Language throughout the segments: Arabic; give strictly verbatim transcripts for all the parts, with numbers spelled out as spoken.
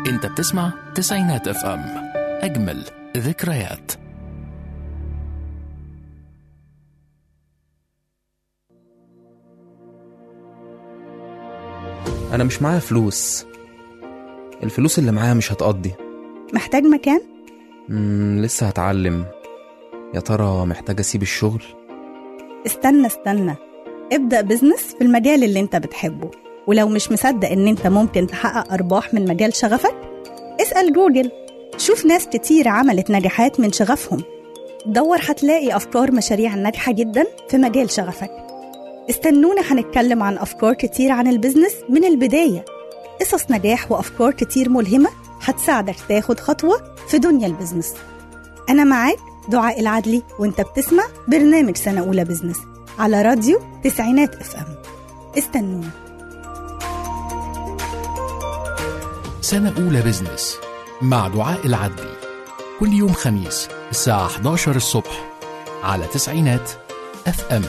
انت بتسمع تسعينات اف ام، اجمل ذكريات. أنا مش معايا فلوس، الفلوس اللي معايا مش هتقضي. محتاج مكان؟ مم لسه هتعلم. يا ترى محتاج أسيب الشغل؟ استنى استنى ابدأ بزنس في المجال اللي انت بتحبه، ولو مش مصدق ان انت ممكن تحقق أرباح من مجال شغفك اسأل جوجل، شوف ناس كتير عملت نجاحات من شغفهم. دور هتلاقي أفكار مشاريع ناجحة جدا في مجال شغفك. استنونا هنتكلم عن أفكار كتير عن البزنس من البداية، قصص نجاح وأفكار كتير ملهمة هتساعدك تاخد خطوة في دنيا البزنس. أنا معاك دعاء العدلي، وانت بتسمع برنامج سنة أولى بزنس على راديو تسعينات اف ام. استنونا. سنة أولى بزنس مع دعاء العدلي، كل يوم خميس الساعة إحدى عشر الصبح على تسعينات اف ام.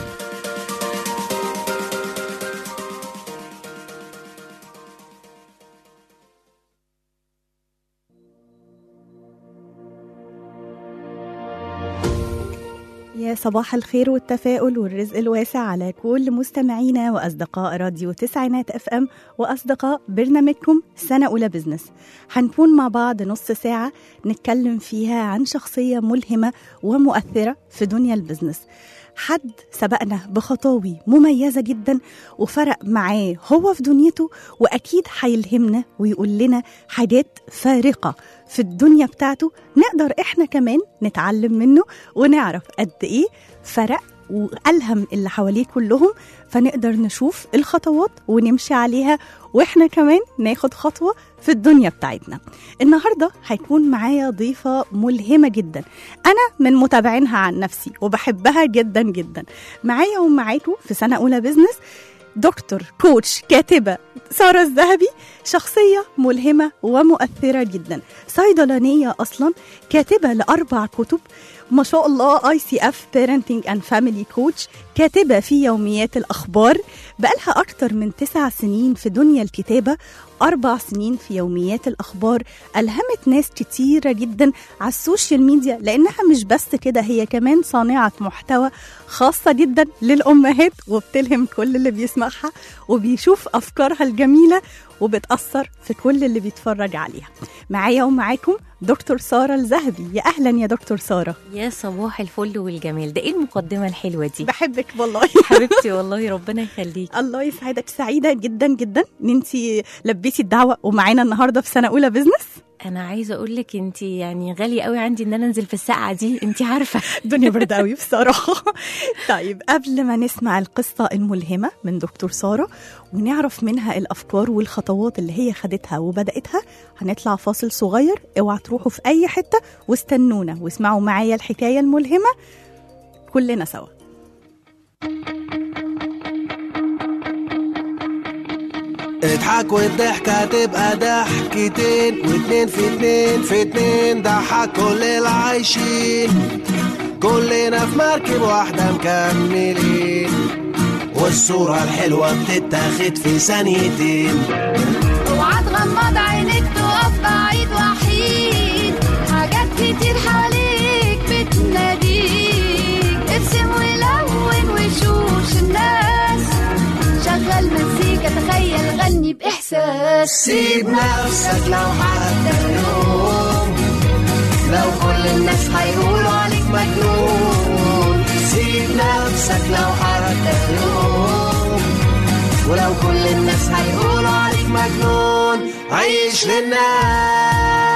يا صباح الخير والتفاؤل والرزق الواسع على كل مستمعينا وأصدقاء راديو تسعينات اف ام وأصدقاء برنامجكم سنة أولى بزنس. هنكون مع بعض نص ساعة نتكلم فيها عن شخصية ملهمة ومؤثرة في دنيا البزنس، حد سبقنا بخطاوي مميزة جدا وفرق معاه هو في دنيته، وأكيد هيلهمنا ويقول لنا حاجات فارقة في الدنيا بتاعته نقدر إحنا كمان نتعلم منه ونعرف قد إيه فرق وألهم اللي حواليه كلهم، فنقدر نشوف الخطوات ونمشي عليها وإحنا كمان ناخد خطوة في الدنيا بتاعتنا. النهاردة هيكون معايا ضيفة ملهمة جدا، أنا من متابعينها عن نفسي وبحبها جدا جدا. معايا ومعاكم في سنة أولى بزنس دكتور كوتش كاتبة سارة الذهبي، شخصية ملهمة ومؤثرة جدا، صيدلانية أصلا، كاتبة لأربع كتب ما شاء الله، آي سي إف Parenting and Family Coach، كاتبة في يوميات الأخبار، بقالها أكتر من تسع سنين في دنيا الكتابة، أربع سنين في يوميات الأخبار، ألهمت ناس كتيرة جدا على السوشيال ميديا، لأنها مش بس كده، هي كمان صانعة محتوى خاصة جدا للأمهات، وبتلهم كل اللي بيسمعها وبيشوف أفكارها الجميلة وبتأثر في كل اللي بيتفرج عليها. معايا ومعاكم دكتور سارة الذهبي. يا أهلا يا دكتور سارة. يا صباح الفل والجمال، ده ايه المقدمة الحلوة دي؟ بحبك والله حبيبتي والله، ربنا يخليك. الله يسعدك، سعيدة جدا جدا ان انتي لبيتي الدعوة ومعانا النهاردة في سنة أولى بزنس. انا عايزه اقول لك انت يعني غاليه قوي عندي ان انا انزل في الساعه دي، انت عارفه الدنيا برد قوي بصراحه. طيب قبل ما نسمع القصه الملهمه من دكتور ساره ونعرف منها الافكار والخطوات اللي هي خدتها وبداتها، هنطلع فاصل صغير. اوعى تروحوا في اي حته واستنونا واسمعوا معايا الحكايه الملهمه كلنا سوا. اضحك والضحكة تبقى ضحكتين، واتنين في اتنين في اتنين ضحك كل العايشين، كلنا في مركب واحدة مكملين، والصورة الحلوة بتتاخد في ثانيتين. اوعى تغمض عينيك تقف بعيد وحيد، حاجات كتير حواليك بتناديك، ارسم ولون وشوش الناس، شغل مزيكا تخيل غني بإحساس، سيب نفسك لو حتى يوم، لو كل الناس هيقولوا عليك مجنون، سيب نفسك لو حتى يوم، ولو كل الناس هيقولوا عليك مجنون، عيش للناس.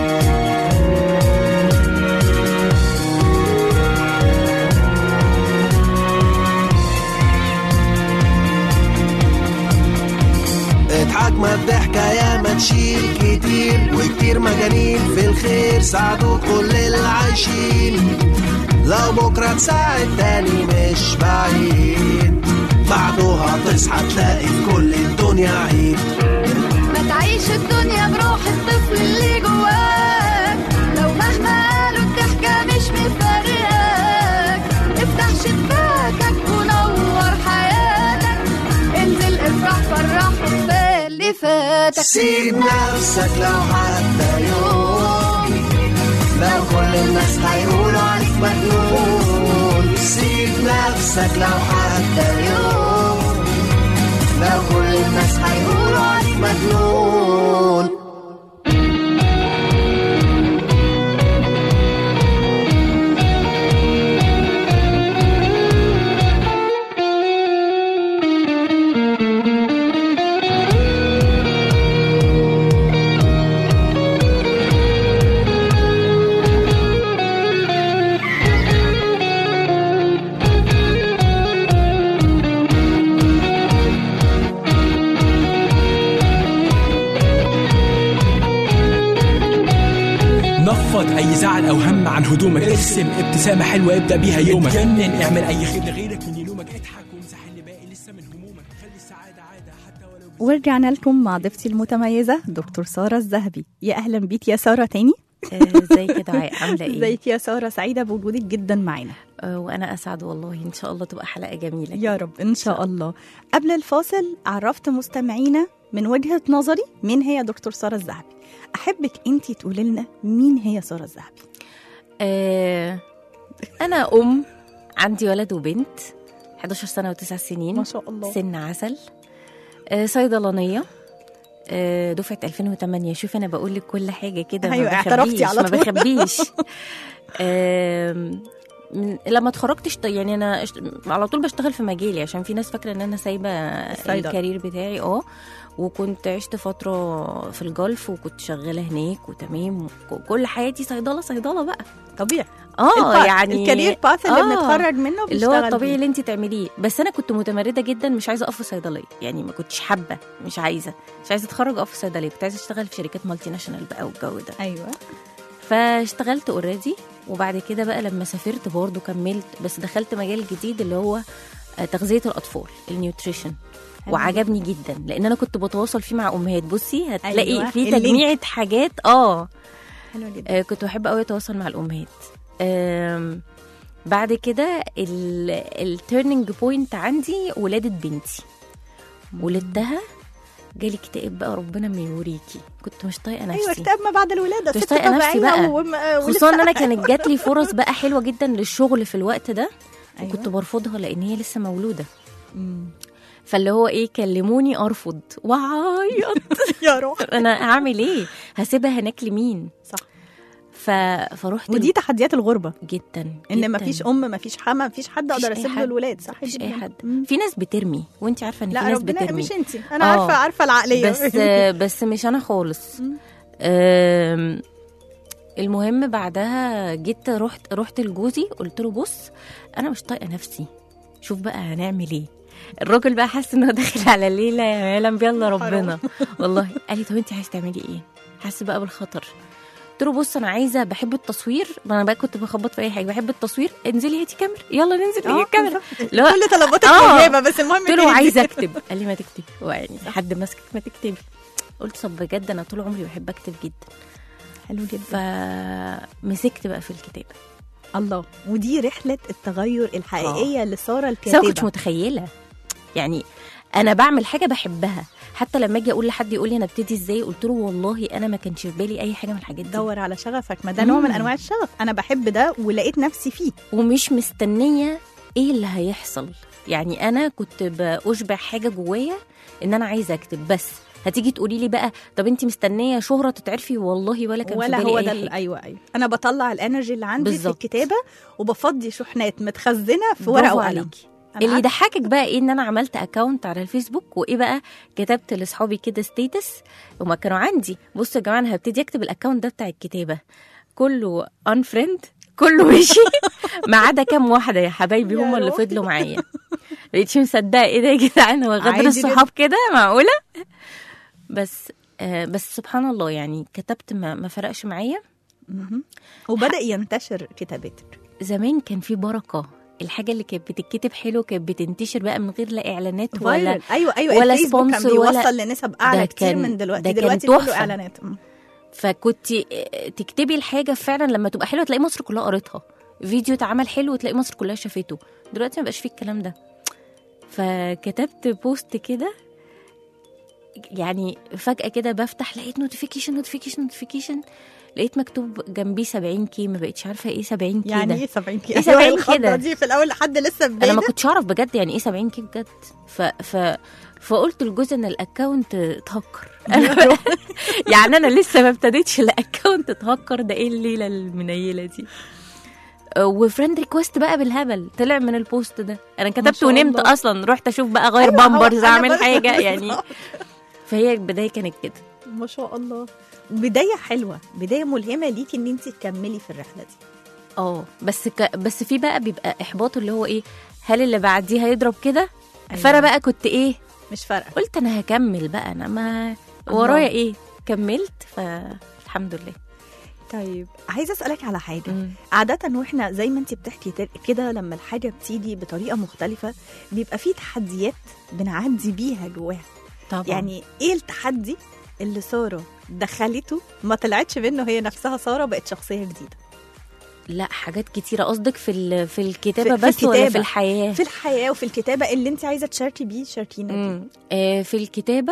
اضحك ما الضحكة يا ما تشيل كتير، وكتير مجانين في الخير ساعدوا كل العايشين، لو بكرة تساعد تاني مش بعيد، بعدها تصحى تلاقي في كل الدنيا عيد. ما تعيش الدنيا بروح الطفل اللي جواك، لو مهما قالوا الضحكة مش مفرقاك، افتح شباكك ونور حياتك، انزل افرح فرح وفال اللي فاتك. سيب نفسك لو حتى يوم، لو كل الناس هيقولوا عليك مجنون. سيب نفسك لو حتى يوم، لو كل الناس هيقولوا عليك مجنون. نفض اي زعل او هم عن هدومك، ارسم ابتسامه حلوه ابدا بيها يومك، اتجنن اعمل اي خير لغيرك من يلومك، اضحك وامسح اللي باقي لسه من همومك، خلي السعاده عاده حتى ولو. ورجعنا لكم مع ضيفتي المتميزه دكتور ساره الذهبي. يا اهلا بيك يا ساره تاني. ازيك يا دعاء، عامله ايه؟ ازيك يا ساره، سعيده بوجودك جدا معانا. آه، وانا اسعد والله، ان شاء الله تبقى حلقه جميله يا رب ان شاء الله. قبل الفاصل عرفت مستمعينا من وجهه نظري مين هي دكتور ساره الذهبي. احبك انتي تقولي لنا مين هي ساره الذهبي. آه، انا ام عندي ولد وبنت، حداشر سنه وتسع سنين ما شاء الله. سن عسل. آه، صيدلانيه، آه، دفعه ألفين وثمانية. شوف انا بقول لك كل حاجه كده، أيوة، ما اعترفتي بخبيش على ما طول. بخبيش. آه، من لما اتخرجت اشت... يعني انا اشت... على طول بشتغل في مجالي، عشان في ناس فاكره ان انا سايبه الصيدلة. الكارير بتاعي. اه وكنت عشت فتره في الجلف وكنت شغاله هناك وتمام، كل حياتي صيدله صيدله بقى طبيعي. اه الباث- يعني الكارير باث اللي آه، بنتخرج منه اللي هو بنشتغل الطبيعي فيه. اللي انت تعمليه. بس انا كنت متمرده جدا، مش عايزه اقف في صيدليه، يعني ما كنتش حابه، مش عايزه مش عايزه اتخرج اقف في صيدليه، كنت عايزه اشتغل في شركات مالتي ناشونال بقى والجو ده. ايوه. فاشتغلت اوريدي، وبعد كده بقى لما سافرت برضو كملت، بس دخلت مجال جديد اللي هو تغذيه الاطفال، النيوتريشن. وعجبني جدا لان انا كنت بتواصل فيه مع امهات. بصي هتلاقي أيوة، في اللينك. تجميعة حاجات. اه حلو جدا. آه، كنت بحب قوي اتواصل مع الامهات. آم، بعد كده التيرنينج بوينت عندي ولاده بنتي. ولدتها جالي اكتئاب بقى، ربنا ما يوريكي، كنت مش طايقه نفسي. ايوه، اكتئاب ما بعد الولاده. مش ست طايقة نفسي طبيعية بقى. وم- خصوصا ان انا ولسه- كانت جات لي فرص بقى حلوه جدا للشغل في الوقت ده. أيوة. وكنت برفضها لان هي لسه مولوده. مم. فاللي هو ايه، كلموني ارفض واعيط. يا روح. انا هعمل ايه؟ هسيبها هناك لمين؟ صح. ف... فروحت ودي تحديات الغربه، جدا ان جداً. مفيش ام مفيش حما مفيش حد مفيش اقدر أي اسيب له حد. الولاد. صح مفيش اي جداً. حد. مم. في ناس بترمي، وانت عارفه ان في لا ناس ربنا بترمي. مش انتي، انا آه. عارفه عارفه العقليه. بس بس مش انا خالص. مم. آم، المهم بعدها جيت رحت رحت لجوزي، قلت له بص انا مش طايقه نفسي، شوف بقى هنعمل ايه. الراجل بقى حاسس انه داخل على ليله يا يعلم بيلا ربنا. والله قال لي طب انت عايز تعملي ايه؟ حاسه بقى بالخطر. قلت له بص انا عايزه، بحب التصوير، ما انا بقى كنت بخبط في اي حاجه، بحب التصوير، انزلي هاتي كاميرا، يلا ننزل آه، نجيب كاميرا. بالظبط. لا. كل طلباتك آه. مجابه، بس المهم قلت له تنزلي. عايزه اكتب، قال لي ما تكتبي، يعني حد ماسكك ما تكتبي. قلت طب بجد انا طول عمري بحب اكتب جدا. حلو جدا. فمسكت بقى في الكتابه. الله، ودي رحله التغير الحقيقيه لساره بس انا ما الكاتبه. كنتش متخيله، يعني انا بعمل حاجه بحبها. حتى لما اجي اقول لحد يقول لي انا ابتدي ازاي، قلت له والله انا ما كانش في بالي اي حاجه من الحاجات دي، دور على شغفك، ما ده نوع من مم. انواع الشغف. انا بحب ده ولقيت نفسي فيه. ومش مستنيه ايه اللي هيحصل. يعني انا كنت بأشبع حاجه جوايا ان انا عايزه اكتب، بس هتيجي تقولي لي بقى طب انت مستنيه شهره تتعرفي، والله ولا كان ولا في بالي هو اي ده حاجه. ال- ايوه ايوه انا بطلع الانرجي اللي عندي بالظبط. في الكتابه، وبفضي شحنات متخزنه في برافو ورقه وقلم. عليكي. أنا اللي عارفة. يضحكك بقى ايه، ان انا عملت اكاونت على الفيسبوك، وايه بقى كتبت لاصحابي كده ستيتس، وما كانوا عندي بصوا يا جماعه انا هبتدي اكتب الاكاونت ده بتاع الكتابه، كله انفريند، كله مشي ما عدا كام واحده يا حبايبي يا هم اللي روحي. فضلوا معايا. بقيتش مصدقه ايه ده يا جدعان، هو غدر عادي الصحاب كده معقوله؟ بس آه بس سبحان الله، يعني كتبت ما, ما فرقش معايا. مهم. وبدا ينتشر كتابتك. زمان كان في بركه، الحاجه اللي كانت بتتكتب حلو كانت بتنتشر بقى من غير لا اعلانات ولا فايرل. ايوه ايوه ولا الفيسبوك كان sponsor ولا- بيوصل لنسب اعلى ده كتير كان- من دلوقتي. ده كان دلوقتي كله تحفة. اعلانات. مم. فكنت تكتبي الحاجه فعلا لما تبقى حلوه تلاقي مصر كلها قريتها، فيديو اتعمل حلو وتلاقي مصر كلها شافته. دلوقتي ما بقاش فيه الكلام ده. فكتبت بوست كده يعني فجأة كده بفتح لقيت نوتيفيكيشن نوتيفيكيشن نوتيفيكيشن، لقيت مكتوب جنبيه سبعين كي، ما بقتش عارفة ايه سبعين كي يعني ده. ايه سبعين كي؟ إيه سبعين الخضرة كده؟ دي في الاول لحد لسه بداية. انا ما كنتش اعرف بجد يعني ايه سبعين كي بجد. ف ف فقلت لجوزي ان الاكونت اتهكر. يعني انا لسه ما ابتديتش الاكونت اتهكر، ده ايه الليله المنيله دي؟ وفريند ريكوست بقى بالهبل طلع من البوست ده. انا كتبت شاء ونمت الله. اصلا، رحت اشوف بقى غير أيوة، هو بامبرز أنا اعمل بس- حاجه يعني. فهي البدايه كانت كده. ما شاء الله، بداية حلوة، بداية ملهمة ليكي ان انت تكملي في الرحلة دي. اه بس ك... بس في بقى بيبقى احباط، اللي هو ايه، هل اللي بعديه هيضرب كده؟ أيوة. فانا بقى كنت ايه، مش فارقة. قلت انا هكمل بقى، انا ما الله. ورايا ايه، كملت فالحمد لله. طيب عايزة اسألك على حاجة. مم. عادة واحنا زي ما انت بتحكي تر- كده، لما الحاجة بتيجي بطريقة مختلفة بيبقى في تحديات بنعدي بيها جواها. طبعا يعني ايه التحدي اللي سارة دخلته ما طلعتش منه هي نفسها سارة، بقت شخصية جديدة لا حاجات كتيرة. قصدك في ال- في الكتابة في- في بس ولا الكتابة. في الحياة؟ في الحياة وفي الكتابة اللي انت عايزة تشاركي بيه شاركينا بيه. مم. آه في الكتابة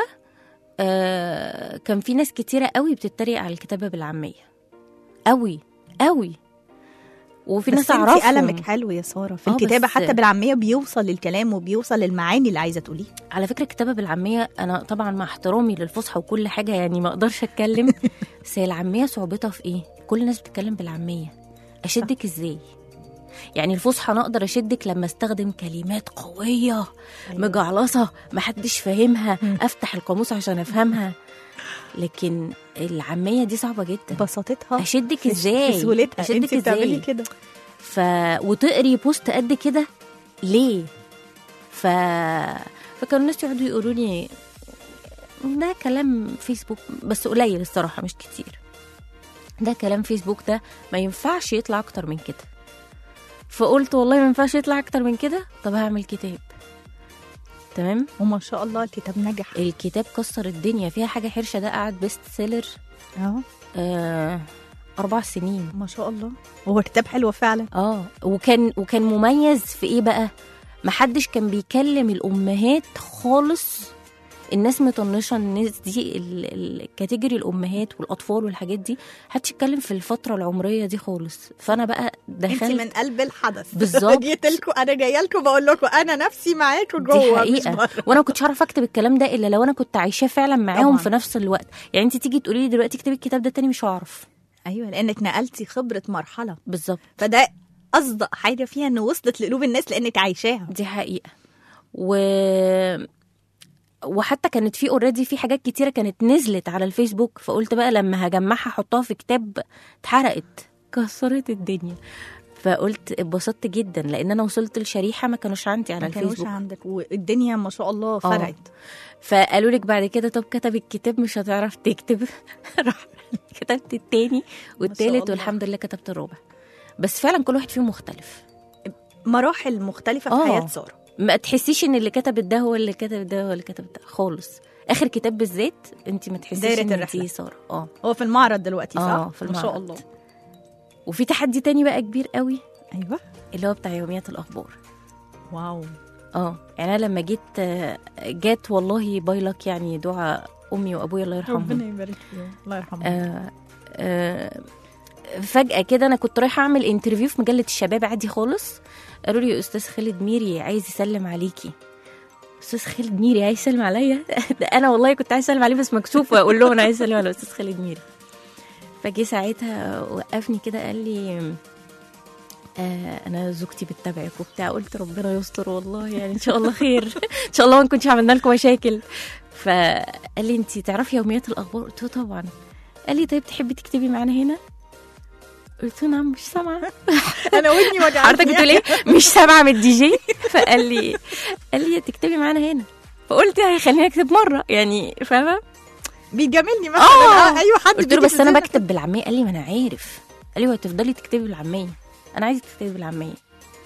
آه كان في ناس كتيرة قوي بتتريق على الكتابة بالعامية، قوي قوي، وفي بس ناس انت اعرفهم. قلمك حلو يا سارة في آه، الكتابة بس- حتى بالعامية بيوصل للكلام وبيوصل للمعاني اللي عايزة تقوليها. على فكرة الكتابة بالعامية، أنا طبعا مع احترامي للفصحى وكل حاجة يعني ما أقدرش أتكلم، بس هي العامية صعوبتها في إيه؟ كل الناس بتتكلم بالعامية، أشدك إزاي؟ يعني الفصحى أنا أقدر أشدك لما أستخدم كلمات قوية أيوة. مجعلصة محدش فاهمها، أفتح القاموس عشان أفهمها. لكن العامية دي صعبة جدا، بساطتها أشدك في- إزاي؟ في سهولتها أشدك انت بتعملي إزاي؟ كده. ف... وتقري بوست قد كده ليه؟ ف... فكانوا الناس يقعدوا يقولوا لي ده كلام فيسبوك، بس قليل الصراحة مش كتير، ده كلام فيسبوك ده ما ينفعش يطلع أكتر من كده. فقلت والله ما ينفعش يطلع أكتر من كده، طب هعمل كتاب. تمام. وما شاء الله الكتاب نجح. الكتاب كسر الدنيا، فيها حاجة حرشة ده قعد بيست سيلر اه آه أربع سنين. ما شاء الله، هو كتاب حلو فعلا. اه وكان وكان مميز في ايه بقى؟ محدش كان بيكلم الامهات خالص. الناس مطنشه، الناس دي ال- الكاتيجوري الامهات والاطفال والحاجات دي، محدش يتكلم في الفتره العمريه دي خالص. فانا بقى انت دخلت من قلب الحدث بالظبط. جيت لكم، انا جايه لكم بقول لكم انا نفسي معاكم دي جوه مش حقيقه، بره. وانا ما كنتش عارفه اكتب الكلام ده الا لو انا كنت عايشاه فعلا معاهم طبعاً. في نفس الوقت. يعني انت تيجي تقولي لي دلوقتي اكتبي الكتاب ده تاني مش هعرف. ايوه لانك نقلتي خبره مرحله، بالظبط، فده اصدق حاجه فيها انه وصلت لقلوب الناس لانك عايشاها. دي حقيقة. و... وحتى كانت في اوريدي في حاجات كتيرة كانت نزلت على الفيسبوك، فقلت بقى لما هجمعها احطها في كتاب، اتحرقت كسرت الدنيا. فقلت اتبسطت جدا لان انا وصلت لشريحة ما كانوش عندي على ما كانوش الفيسبوك. عندك والدنيا ما شاء الله فرقت. فقالوا لك بعد كده طب كتب الكتاب مش هتعرف تكتب. راح كتبت التاني والتالت الله. والحمد لله كتبت الرابع. بس فعلا كل واحد فيهم مختلف، مراحل مختلفه في آه. حياه ساره. ما تحسيش ان اللي كتب ده هو اللي كتب ده هو اللي كتب ده خالص. اخر كتاب بالذات انت ما تحسيش دايرة ان الرحلة. دي ساره. اه هو في المعرض دلوقتي صح؟ اه في ما شاء المعرض. الله. وفي تحدي تاني بقى كبير قوي، ايوه اللي هو بتاع يوميات الاخبار. واو. اه يعني انا لما جيت آه، جات والله بايلك يعني دعاء امي وابويا الله يرحمهم. ربنا يبارك فيهم الله يرحمه. آه آه فجأة كده أنا كنت رايحة أعمل انترفيو في مجلة الشباب عادي خالص، قالوا لي أستاذ خالد ميري عايز يسلم عليكي. أستاذ خالد ميري عايز يسلم عليا؟ ده أنا والله كنت عايز أسلم عليه بس مكسوفة أقول له أنا عايز أسلم على أستاذ خالد ميري. فجي ساعتها وقفني كده قال لي آه أنا زوجتي بتتابعك وبتاع. قلت ربنا يستر والله يعني إن شاء الله خير إن شاء الله ما نكونش عملنا لكم مشاكل. فقال لي أنتي تعرفي يوميات الأخبار؟ قلت له طبعا. قال لي طيب تحبي تكتبي معانا هنا؟ قلت له نعم مش سامعه. انا ودني وجعتني. حضرتك بتقول ايه مش سامعه من الدي جي؟ فقال لي قال لي تكتبي معانا هنا. فقلت هيخليني اكتب مره يعني فاهمه، بيجاملني مثلا. آه. آه. ايوه حد قلت له بيجي بس انا في بكتب بالعاميه. قال لي ما انا عارف. قال لي وهتفضلي تكتبي بالعاميه، انا عايزه تكتبي بالعاميه.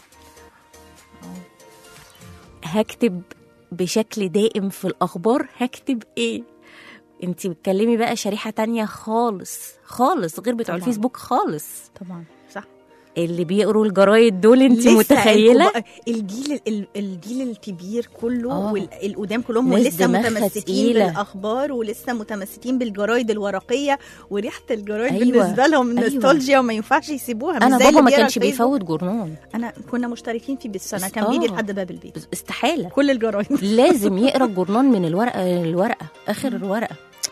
هكتب بشكل دائم في الاخبار، هكتب ايه؟ انتي بتكلمي بقى شريحه تانية خالص خالص غير بتوع طبعاً. الفيسبوك خالص. طبعا صح. اللي بيقروا الجرايد دول انت لسه متخيله الكبا- الجيل ال- الجيل الكبير كله آه. والقدام كلهم ناس ولسه دماغها متمسكين تقيلة. بالاخبار ولسه متمسكين بالجرايد الورقيه وريحه الجرايد أيوة. بالنسبه لهم أيوة. نوستالجيا وما ينفعش يسيبوها. مش انا زي بابا اللي ما بيقرا كانش الفيسبوك. بيفوت جورنال. انا كنا مشتركين فيه بالسنه بس- كان بيجي آه. لحد باب البيت بس استحاله كل الجرايد. لازم يقرا الجورنال من الورقه الورقه اخر الورقه.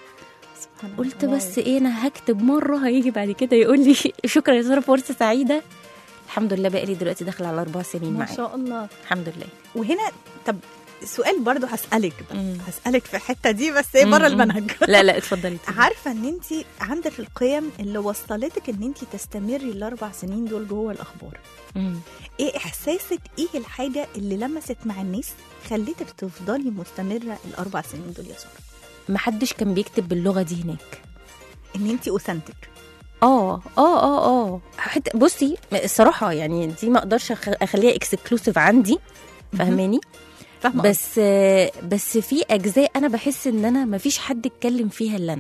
قلت بس ايه انا هكتب مره هيجي بعد كده يقول لي شكرا يا ساره فرصه سعيده. الحمد لله بقى لي دلوقتي داخله على اربع سنين ما معايا شاء الله. الحمد لله. وهنا طب سؤال برضو هسألك بقى. مم. هسألك في الحتة دي بس ايه بره مم. المنهج. لا لا اتفضلي اتفضلي. عارفة ان انت عندك القيم اللي وصلتك ان انت تستمري الاربع سنين دول جوه الاخبار. مم. ايه احساسك، ايه الحاجة اللي لمست مع الناس خليتك تفضلي مستمرة الاربع سنين دول يا سارة؟ محدش كان بيكتب باللغه دي هناك. ان انت اوثنتك. اه اه اه اه حتى بصي الصراحه يعني دي ما اقدرش أخ- اخليها اكسكلوسيف عندي فاهماني. فاهمة بس بس في اجزاء انا بحس ان انا ما فيش حد اتكلم فيها الا انا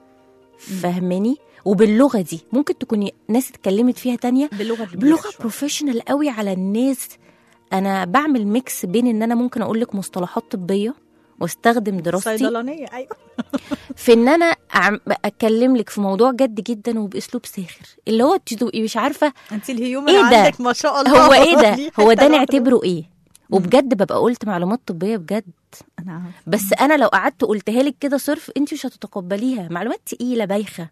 فاهماني. وباللغه دي ممكن تكوني ناس اتكلمت فيها تانية باللغة كبيرة بلغه شوية. بروفيشنال قوي على الناس. انا بعمل ميكس بين ان انا ممكن اقول لك مصطلحات طبيه واستخدم دراستي صيدلانية ايوه. في ان انا أعم- اتكلم لك في موضوع جد جدا وباسلوب ساخر اللي هو تبقي مش عارفه انت الهيومن إيه ده؟ عندك ما شاء الله. هو ايه ده ليه هو حتة ده لوحده. نعتبره ايه. وبجد ببقى قلت معلومات طبيه بجد. انا عارفة. بس انا لو قعدت قلتها لك كده صرف انت مش هتتقبليها. معلومات تقيله بايخه.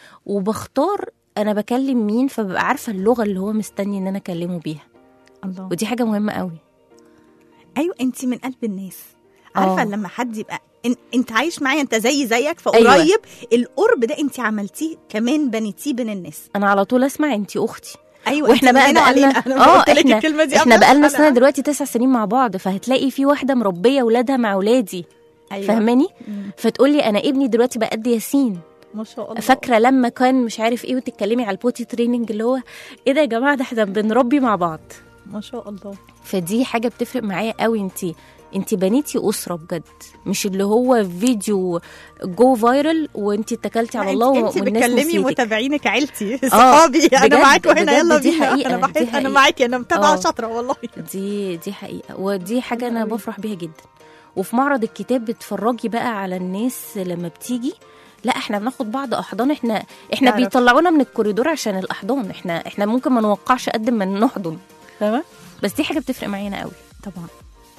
وبختار انا بكلم مين فببقى عارفه اللغه اللي هو مستني ان انا اكلمه بيها. الله. ودي حاجه مهمه قوي. ايوه انت من قلب الناس. عارفه آه. لما حد يبقى إن... انت عايش معايا انت زي زيك فقريب. أيوة. القرب ده انت عملتيه كمان بنيتيه بين الناس. انا على طول اسمع انت اختي. ايوه واحنا أنت بقى مننا بقالنا وعلينا. أنا قلت لك احنا الكلمة دي احنا قبل بقالنا الحلقة. سنه دلوقتي تسع سنين مع بعض فهتلاقي في واحده مربيه ولادها مع ولادي. أيوة. فاهماني. مم. فتقولي انا ابني دلوقتي بقى قد ياسين. ما شاء الله. فاكره لما كان مش عارف ايه وتتكلمي على البوتي تريننج اللي هو ايه ده يا جماعه ده احنا بنربي مع بعض. ما شاء الله. فدي حاجه بتفرق معايا قوي. انتي انتي بنيتي اسره بجد مش اللي هو فيديو جو فايرال وانتي اتكلتي على الله انت والناس بتكلمي نسيتك. متابعيني عيلتي صحابي انا بجد- معاك وهنا بجد يلا دي بينا. حقيقة، انا دي بحب انا حقيقة. معاكي انا متابعه آه. شاطره والله. دي دي حقيقه ودي حاجه انا بفرح بيها جدا. وفي معرض الكتاب بتفرجي بقى على الناس لما بتيجي لا احنا بناخد بعض احضان. احنا احنا تعرف. بيطلعونا من الكوريدور عشان الاحضان. احنا احنا ممكن ما نوقعش قد ما نحضن فاهمه. بس دي حاجه بتفرق معانا قوي طبعا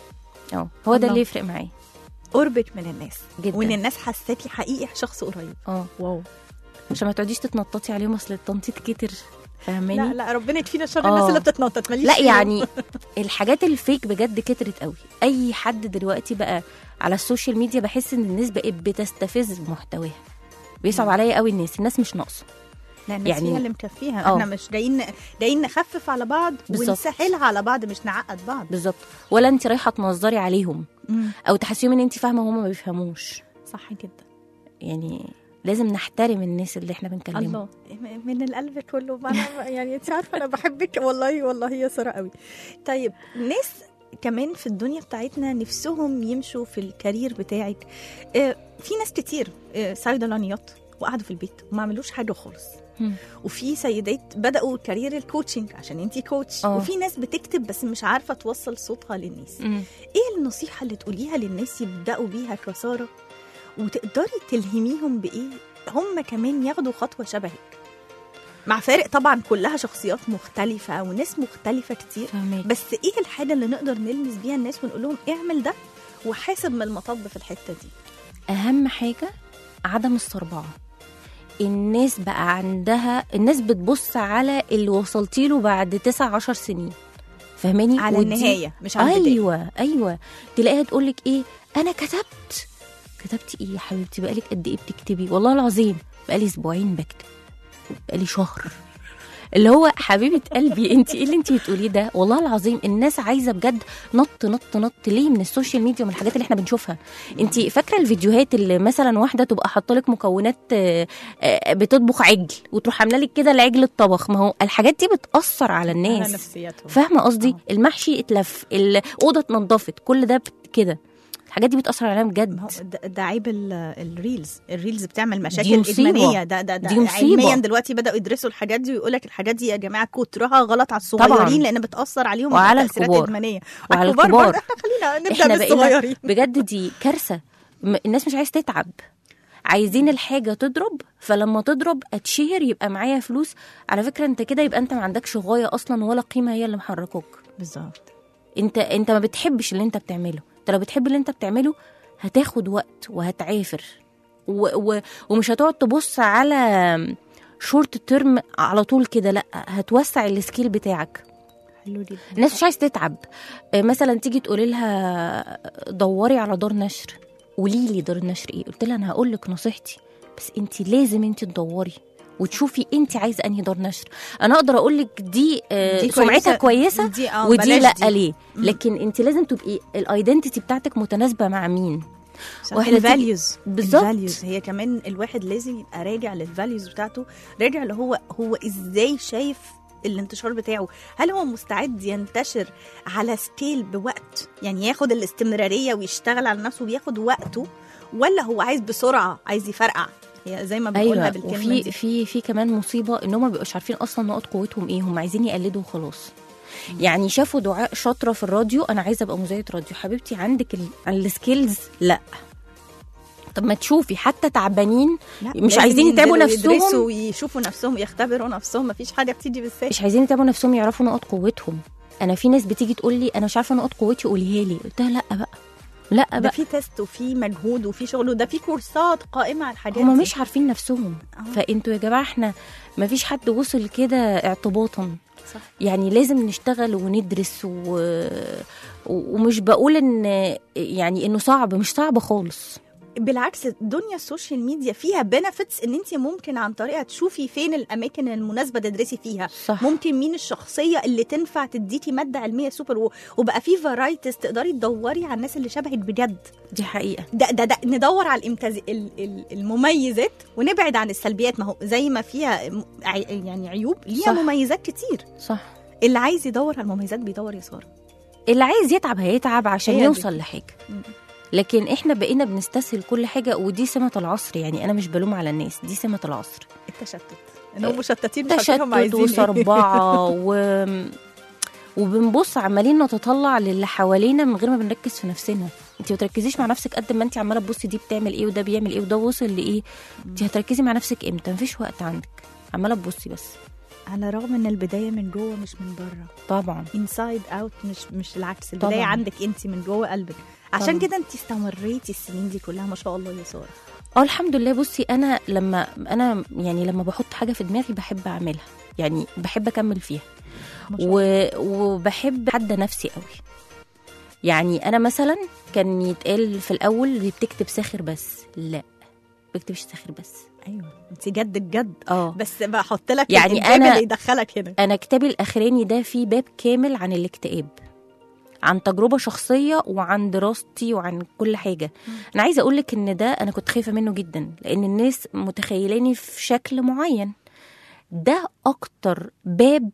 اه هو ده الله. اللي يفرق معايا قربك من الناس جدا. وان الناس حساكي حقيقي شخص قريب. اه واو. عشان ما تقعديش تتنططي عليهم اصل التنطيط كتر فاهماني. لا لا ربنا يكفينا شر آه. الناس اللي بتتنطط ماليش لا فيهم. يعني الحاجات الفيك بجد كترت قوي. اي حد دلوقتي بقى على السوشيال ميديا بحس ان الناس بقت بتستفز بمحتواها. بيصعب عليا قوي الناس الناس مش ناقصه. لا الناس يعني- فيها اللي مكفيها. آه. احنا مش جايين جايين نخفف على بعض بالظبط. ونسهلها على بعض مش نعقد بعض. بالظبط. ولا انت رايحه تنظري عليهم مم. او تحسيهم ان انت فاهمه وهم ما بيفهموش. صح جدا. يعني لازم نحترم الناس اللي احنا بنكلمهم. الله من القلب كله. أنا يعني انت عارفه انا بحبك والله والله يا ساره قوي. طيب ناس كمان في الدنيا بتاعتنا نفسهم يمشوا في الكارير بتاعك. آه، في ناس كتير آه، صيدلانيات وقعدوا في البيت وما عملوش حاجه خالص. مم. وفي سيدات بدأوا كارير الكوتشنج عشان انتي كوتش. أوه. وفي ناس بتكتب بس مش عارفة توصل صوتها للناس. مم. ايه النصيحة اللي تقوليها للناس يبدأوا بيها كسارة وتقدري تلهميهم بإيه هم كمان ياخدوا خطوة شبهك؟ مع فارق طبعا كلها شخصيات مختلفة وناس مختلفة كتير. فهمك. بس ايه الحاجة اللي نقدر نلمس بيها الناس ونقول لهم اعمل ده وحاسب من المطب في الحتة دي؟ اهم حاجه عدم الصربعه. الناس بقى عندها الناس بتبص على اللي وصلتي له بعد تسع عشر سنين فاهماني. على ودي- النهاية مش على البداية. ايوه ايوه تلاقيها تقول لك ايه انا كتبت. كتبتي ايه يا حبيبتي بقالك قد ايه بتكتبي؟ والله العظيم بقالي اسبوعين بكتب بقالي شهر. اللي هو حبيبه قلبي انت ايه اللي انت بتقوليه ده؟ والله العظيم الناس عايزه بجد نط نط نط ليه من السوشيال ميديا ومن الحاجات اللي احنا بنشوفها. انت فاكره الفيديوهات اللي مثلا واحده تبقى حاطه لك مكونات آه، آه، بتطبخ عجل وتروح عامله لك كده العجل الطبخ؟ ما هو الحاجات دي بتاثر على الناس. على نفسياتهم. فاهمه قصدي؟ آه. المحشي اتلف الاوضه اتنضفت كل ده بت- كده. الحاجات دي بتاثر علينا ما بجد. هو ده, ده عيب ال- الريلز الريلز بتعمل دي مشاكل مصيبة. ادمانيه. ده ده دي ده مصيبة. علميا دلوقتي بداوا يدرسوا الحاجات دي ويقول لك الحاجات دي يا جماعه كترها غلط على الصغيرين طبعاً. لان بتاثر عليهم وعلى تاثيرات الكبار. ادمانيه. وعلى الكبار الكبار. برضه احنا خلينا نبدا احنا بقينا بالصغيرين. بجد دي كارثه. م- الناس مش عايز تتعب، عايزين الحاجه تضرب، فلما تضرب اتشهر يبقى معايا فلوس. على فكره انت كده يبقى انت ما عندكش غايه اصلا ولا قيمه هي اللي محركوك. بالظبط. انت انت ما بتحبش اللي انت بتعمله. انت لو بتحب اللي انت بتعمله هتاخد وقت وهتعافر و... و... ومش هتقعد تبص على شورت تيرم على طول كده، لا هتوسع السكيل بتاعك. حلو جدا. الناس مش عايز تتعب. آه، مثلا تيجي تقولي لها دوري على دار نشر، قولي لي دار النشر ايه، قلت لها انا هقول لك نصيحتي، بس انت لازم انت تدوري وتشوفي انت عايزه انهي دار نشر. انا اقدر اقول لك دي, آه دي سمعتها كويسه دي آه ودي بلاش لا دي. ليه، لكن انت لازم تبقي الايدنتيتي بتاعتك متناسبه مع مين. واحنا الفاليوز بالظبط. الفاليوز هي كمان الواحد لازم يبقى راجع للفاليوز بتاعته، راجع اللي هو هو ازاي شايف الانتشار بتاعه. هل هو مستعد ينتشر على سكيل بوقت، يعني ياخد الاستمرارية ويشتغل على نفسه وياخد وقته، ولا هو عايز بسرعة عايز يفرقع؟ هي زي ما بنقولها ايوه. بالكلمة وفي دي. في في كمان مصيبه ان هم ما بيبقوش عارفين اصلا نقط قوتهم ايه، هم عايزين يقلدوا وخلاص. يعني شافوا دعاء شاطره في الراديو، انا عايزه ابقى مذيعه راديو. حبيبتي عندك السكيلز؟ لا. طب ما تشوفي حتى تعبانين لا، مش لازم عايزين يتعبوا ينزلوا نفسهم، يدرسوا ويشوفوا نفسهم يختبروا نفسهم. مفيش حاجة بتيجي بالسهل. مش عايزين يتعبوا نفسهم يعرفوا نقط قوتهم. انا في ناس بتيجي تقول لي انا مش عارفه نقط قوتي قوليها لي، قلت لها لا بقى لا ده بقى في تيست وفي مجهود وفي شغل وده في كورسات قائمة على الحاجات هم دي. مش عارفين نفسهم. آه. فانتوا يا جماعه احنا ما فيش حد وصل كده اعتباطا. صح. يعني لازم نشتغل وندرس و... و- ومش بقول ان يعني انه صعب، مش صعب خالص. بالعكس دنيا السوشيال ميديا فيها بنفيتس ان انت ممكن عن طريقها تشوفي فين الاماكن المناسبه تدرسي فيها. صح. ممكن مين الشخصيه اللي تنفع تديكي ماده علميه سوبر و... وبقى في فرايتيز تقدري تدوري على الناس اللي شبهك بجد. دي حقيقه. ده ده, ده ندور على الامتاز ال- ال- المميزات ونبعد عن السلبيات. ما هو زي ما فيها م- عي... يعني عيوب ليها صح. مميزات كتير. صح. اللي عايز يدور على المميزات بيدور يا ساره. اللي عايز يتعب هيتعب عشان هي دي. يوصل لحاجه. مم. لكن احنا بقينا بنستسهل كل حاجه، ودي سمه العصر. يعني انا مش بلوم على الناس، دي سمه العصر. التشتت انهم مشتتين مش عارفين هم تشتت عايزين إيه. وصربعه و... وبنبص عمالين نتطلع للي حوالينا من غير ما بنركز في نفسنا. انت ما تركزيش مع نفسك قد ما انت عماله تبصي دي بتعمل ايه وده بيعمل ايه وده وصل لايه. انت هتركزي مع نفسك امتى؟ مفيش وقت عندك، عماله تبصي بس. على الرغم ان البدايه من جوه مش من بره. طبعا. انسايد اوت، مش مش العكس. البدايه طبعاً. عندك انت من جوه قلبك. عشان طبعاً. كده انت استمريتي السنين دي كلها ما شاء الله يا ساره. اه الحمد لله. بصي انا لما انا يعني لما بحط حاجه في دماغي بحب اعملها، يعني بحب اكمل فيها ما شاء و... الله. وبحب حد نفسي قوي. يعني انا مثلا كان يتقال في الاول دي بتكتب ساخر بس، لا بكتبش ساخر بس. ايوه انت جد الجد. اه بس بحط لك يعني الإنتاج أنا- اللي يدخلك هنا. انا كتابي الاخراني ده فيه باب كامل عن الاكتئاب، عن تجربه شخصيه وعن دراستي وعن كل حاجه. انا عايزه اقول لك ان ده انا كنت خايفه منه جدا، لان الناس متخيلاني في شكل معين. ده اكتر باب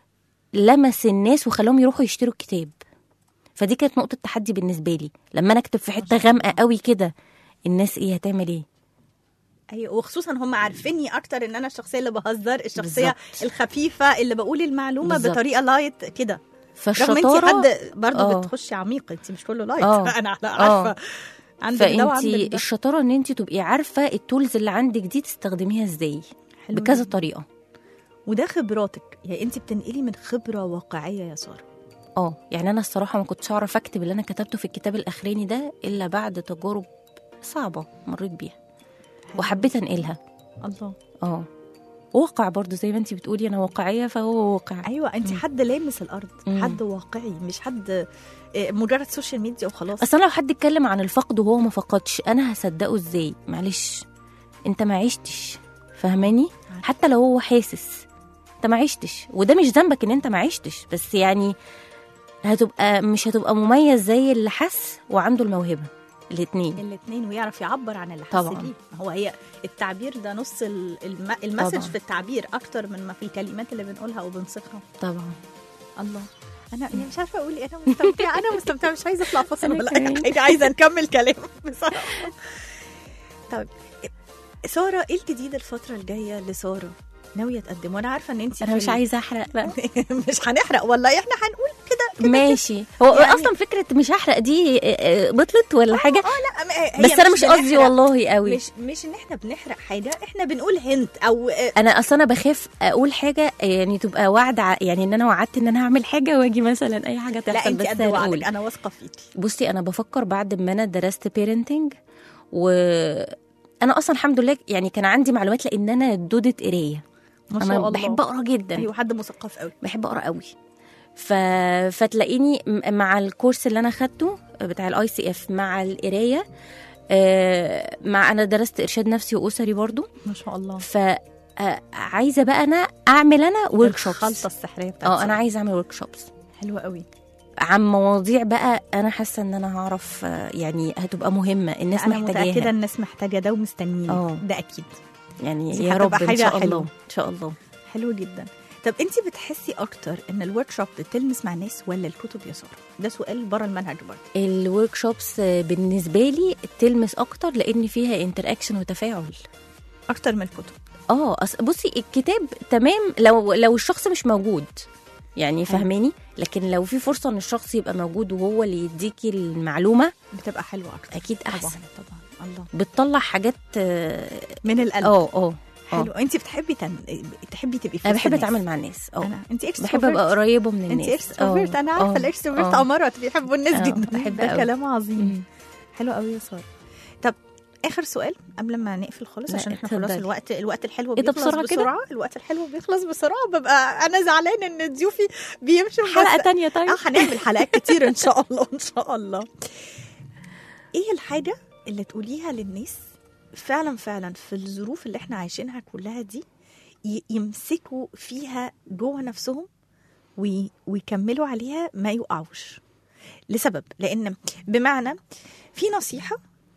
لمس الناس وخلاهم يروحوا يشتروا الكتاب. فدي كانت نقطه تحدي بالنسبه لي، لما انا اكتب في حته غامقه قوي كده الناس ايه هتعمل ايه. ايوه وخصوصا هم عارفيني اكتر ان انا الشخصيه اللي بهزر، الشخصيه بالظبط. الخفيفه اللي بقول المعلومه بالظبط. بطريقه لايت كده. رغم انت فالشطاره حد برضه آه. بتخشي عميق، انت مش كله لايت. آه. انا آه. عارفه عندك ده وعندك فانتي ده. الشطاره ان انت تبقي عارفه التولز اللي عندك دي تستخدميها ازاي حلو بكذا جداً. طريقه. وده خبراتك، يعني انت بتنقلي من خبره واقعيه يا ساره. اه يعني انا الصراحه ما كنتش اعرف اكتب اللي انا كتبته في الكتاب الاخراني ده الا بعد تجارب صعبه مريت بيها وحبيت انقلها. الله. اه واقع برضو زي ما انتي بتقولي، انا واقعيه فهو واقع. ايوه انت حد لامس الارض. مم. حد واقعي، مش حد آه، مجرد سوشيال ميديا وخلاص. اصل لو حد اتكلم عن الفقد وهو ما فقدش انا هصدقه ازاي؟ معلش انت ما عشتش، فهماني؟ حتى لو هو حاسس انت ما عشتش، وده مش ذنبك ان انت ما عشتش، بس يعني هتبقى مش هتبقى مميز زي اللي حس وعنده الموهبه. الاثنين الاثنين ويعرف يعبر عن اللي حس طبعاً. بيه. هو هي التعبير ده نص ال- الم... المسج طبعاً. في التعبير اكتر من ما في الكلمات اللي بنقولها او بنصيغها. طبعا. الله. انا يعني مش عارفه اقول ايه، انا مستمتعه انا مستمتعه مش عايزه اطلع فاصل أنا ولا كمان. اي حاجه، عايزه نكمل كلام بصراحه. طيب ساره، ايه الجديد الفتره الجايه لساره ناويه تقدم؟ وانا عارفه ان انت انا مش عايزه احرق بقى. مش هنحرق والله، احنا هنقول كده كده ماشي. هو يعني- اصلا فكره مش هحرق دي آه، بطلت ولا حاجه؟ اه لا ما هي بس انا مش قصدي بنحرق. والله قوي. مش مش ان احنا بنحرق حاجه، احنا بنقول هنت او آه، انا اصلا انا بخاف اقول حاجه يعني تبقى وعد ع- يعني ان انا وعدت ان انا هعمل حاجه واجي مثلا اي حاجه لا تحصل. انت بس قد هنقول. وعدك، انا واثقه فيكي. بصي انا بفكر بعد ما انا درست بيرنتنج، و انا اصلا الحمد لله يعني كان عندي معلومات لان انا دودة قرايه. ما شاء انا الله بحب اقرا جدا. ايوه حد مثقف قوي. بحب اقرا قوي. ف... فتلاقيني م- مع الكورس اللي انا خدته بتاع الاي سي اف مع القرايه، آه، مع انا درست ارشاد نفسي واسري برضو. ما شاء الله. ف آه، عايزه بقى انا اعمل انا ورك شوبس. الخلطه السحريه بتاعتك. اه انا عايزه اعمل ورك شوبس حلوه قوي. عن مواضيع بقى انا حاسه ان انا هعرف، آه، يعني هتبقى مهمه الناس انا متاكده محتاجاها. الناس محتاجه ده ومستنيين اه. ده اكيد. يعني دي يا هتبقى رب ان حاجة شاء الله حلوة. ان شاء الله. حلو جدا. طب انت بتحسي اكتر ان الورك شوب بتلمس مع الناس ولا الكتب يا ساره؟ ده سؤال بره المنهج برضه. الورك شوبس بالنسبه لي تلمس اكتر لان فيها انتر اكشن وتفاعل اكتر من الكتب. اه. أص- بصي الكتاب تمام لو لو الشخص مش موجود، يعني حلو. فاهماني، لكن لو في فرصه ان الشخص يبقى موجود وهو اللي يديكي المعلومه بتبقى حلوه اكتر. اكيد طبعا احسن. طبعا. الله. بتطلع حاجات اه من القلب. اه اه حلو. انت بتحبي تن... تحبي تبقي في انا وسط بحب الناس. اتعامل مع الناس. اه انا انت بحب اكستروفيرت. ابقى قريبه من انت الناس. اكستروفيرت. اه. انا عارفه اه. الاكستروفيرت اه. امارات بيحبوا الناس اه. جدا. بحب ده قوي. كلام عظيم. مم. حلو قوي يا ساره. طب اخر سؤال قبل ما نقفل خالص لا، عشان احنا خلاص اتفضلي. الوقت الوقت الحلو ايه ده بيخلص بسرعة كده؟ بسرعه. الوقت الحلو بيخلص بسرعه. ببقى انا زعلان ان ضيوفي بيمشوا بس- حلقه تانية طيب. اه هنعمل حلقات كتير ان شاء الله ان شاء الله. ايه الحاجه اللي تقوليها للناس فعلا فعلا في الظروف اللي احنا عايشينها كلها دي ي- يمسكوا فيها جوه نفسهم وي- ويكملوا عليها ما يقعوش؟ لسبب، لان بمعنى في نصيحه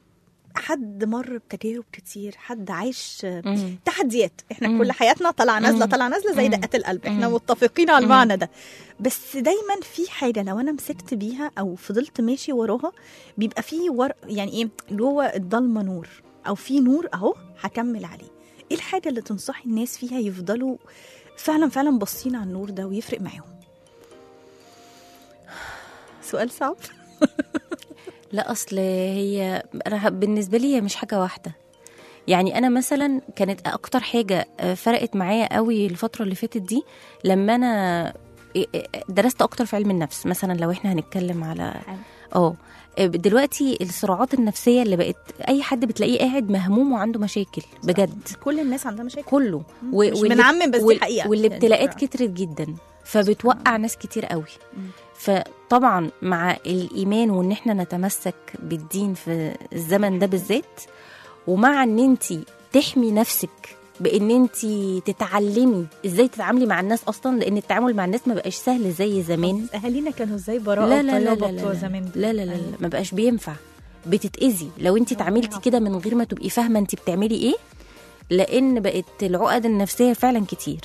حد مر بتجارب كتير، حد عايش مم. تحديات. احنا مم. كل حياتنا طالعه نازله مم. طالعه نازله زي مم. دقات القلب. احنا مم. متفقين على مم. المعنى ده. بس دايما في حاجه لو انا مسكت بيها او فضلت ماشي وراها بيبقى في ور... يعني ايه جوه الضلمه نور، او في نور اهو هكمل عليه. ايه الحاجه اللي تنصحي الناس فيها يفضلوا فعلا فعلا باصين على النور ده ويفرق معاهم؟ سؤال صعب. لا اصل هي انا بالنسبه لي هي مش حاجه واحده. يعني انا مثلا كانت اكتر حاجه فرقت معايا قوي الفتره اللي فاتت دي لما انا درست اكتر في علم النفس. مثلا لو احنا هنتكلم على اه دلوقتي الصراعات النفسيه اللي بقت اي حد بتلاقيه قاعد مهموم وعنده مشاكل بجد. كل الناس عندها مشاكل كله مش بنعمم بس دي حقيقه. والابتلاءات يعني كترت جدا فبتوقع ناس كتير قوي. فطبعا مع الايمان وان احنا نتمسك بالدين في الزمن ده بالذات، ومع ان انت تحمي نفسك بان انت تتعلمي ازاي تتعاملي مع الناس اصلا، لان التعامل مع الناس ما بقاش سهل زي زمان. اهالينا كانوا ازاي براءه لا لا لا وطيبه لا بتوع لا زمان دول. لا لا لا, لا ما بقاش بينفع. بتتاذي لو انت اتعاملتي كده من غير ما تبقي فاهمه انت بتعملي ايه، لان بقت العقد النفسيه فعلا كتير.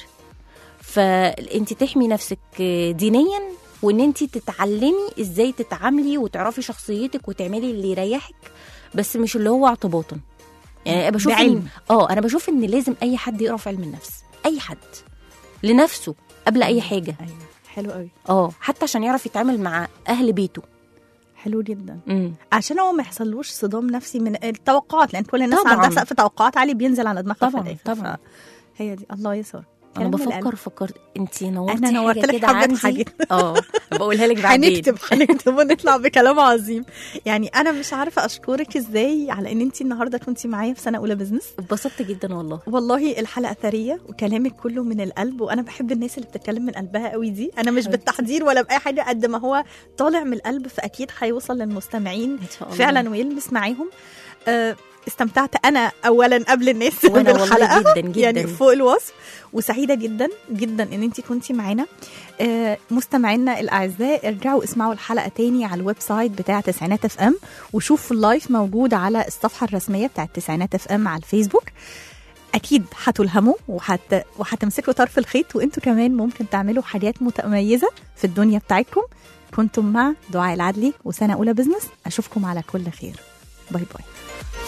فانت تحمي نفسك دينيا، وان انت تتعلمي ازاي تتعاملي وتعرفي شخصيتك وتعملي اللي يريحك، بس مش اللي هو اعتباطا. يعني انا بشوف بعلم. إن اه انا بشوف ان لازم اي حد يقرا في علم النفس، اي حد لنفسه قبل اي حاجه. ايوه حلو قوي. اه حتى عشان يعرف يتعامل مع اهل بيته. حلو جدا. امم عشان هو ما يحصلوش صدام نفسي من التوقعات، لان كل الناس طبعاً. عندها سقف توقعات عالي بينزل على دماغها في طبعاً، الآخر. طبعاً. هي دي. الله يسر. انا بفكر فكرت انت نورتي أنا نورت حاجه لك كده حبة عندي. حاجات. اه بقولها لك بعدين. هنكتب هنكتب ونطلع بكلام عظيم. يعني انا مش عارفه اشكرك ازاي على ان انت النهارده كنتي معايا في سنه اولى بزنس. اتبسطت جدا والله. والله الحلقه ثريه وكلامك كله من القلب، وانا بحب الناس اللي بتتكلم من قلبها قوي دي. انا مش حبيبتي. بالتحضير ولا باي حاجه، قد ما هو طالع من القلب، فاكيد هيوصل للمستمعين ان شاء الله فعلا ويلمس معاهم. أه استمتعت انا اولا قبل الناس وانا بالحلقه والله جدا جدا يعني فوق الوصف، وسعيده جدا جدا ان انت كنتي معانا. آه مستمعينا الاعزاء، ارجعوا اسمعوا الحلقه تاني على الويب سايت بتاع تسعينات اف ام، وشوفوا اللايف موجود على الصفحه الرسميه بتاع تسعينات اف ام على الفيسبوك. اكيد هتلهموا وحت... وهتمسكوا طرف الخيط، وانتوا كمان ممكن تعملوا حاجات متميزه في الدنيا بتاعتكم. كنتم مع دعاء العدلي وسنه اولى بزنس، اشوفكم على كل خير. باي باي.